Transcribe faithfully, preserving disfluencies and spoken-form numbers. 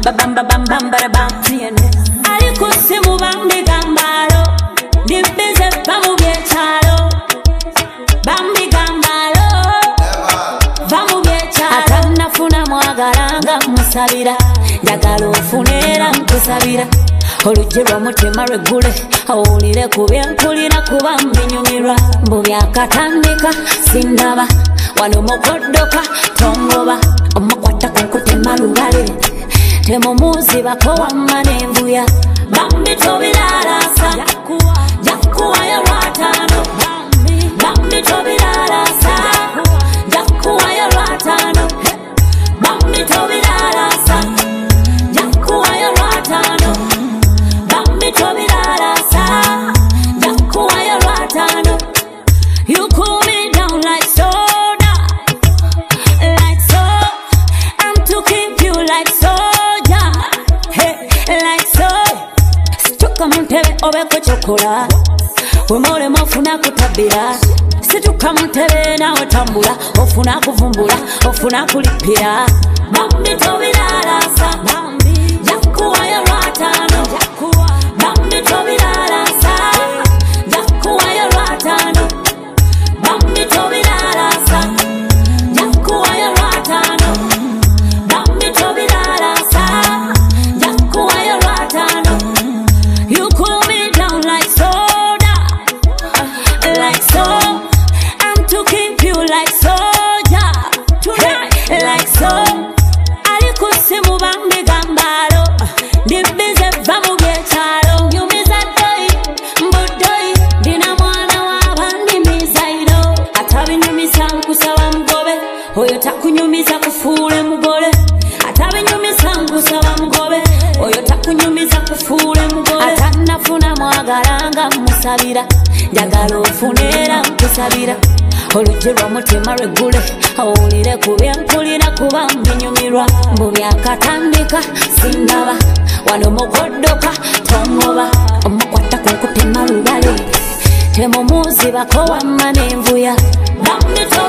bam bam bam bam bam bam aliko simu bambi gambalo dibeze bamu byechalo bambi gambalo bamu byechalo atanafuna mwagalanga musabira njagala ofunera nkusabira olujero mutima regule awulire kubyenkulira kuba mbinyumirwa mbu byakatandika sindaba wano mukoddoka tongoba omukwata kunkutema lubale temumuzi bako wamma n'envuya bambi tobilalasa jakuwayo lwataano bambi tobilalasa jakuwayo lwataano bambi tobilalasa jakuwayo lwataano bambi tobilalasa jakuwayo lwataano. You cool me down like soda, like so. I'm to keep you like soja, hey, like so. Situka muntebe obeko chokola, wemole mofuna kutabira. Situka muntebe na otambula, ofuna kuvumbula, ofuna kulipira. Bambi tobilalasa, bambi jakuwayo lwataano, bambi tobilalasa, jakuwayo lwataano. Bambi tobilalasa, jakuwayo lwataano. Bambi tobilalasa, jakuwayo lwataano. You cool me down like soda, like so. I'm to keep you like soja, hey, like so. Aliko simu bambi gambalo, dibize vamu byechalo. Nyumiza doi, mbudoi, dina mwana wabandi mizairo. Atabinyumisa nkusaba mugobe, oyo takunyumisa kufuule mugole. Atabinyumisa nkusaba mugobe, oyo takunyumisa kufuule mugole. Atanafuna mwagalanga musabira, njagala ofunera nkusabira. Olujero mutima regule, awulire kubyenkulira kuba mbinyumirwa mbu byakatandika sindaba wano mukoddoka tongoba omukwata kunkutema lubale temumuzi bako wamma n'envuya bambi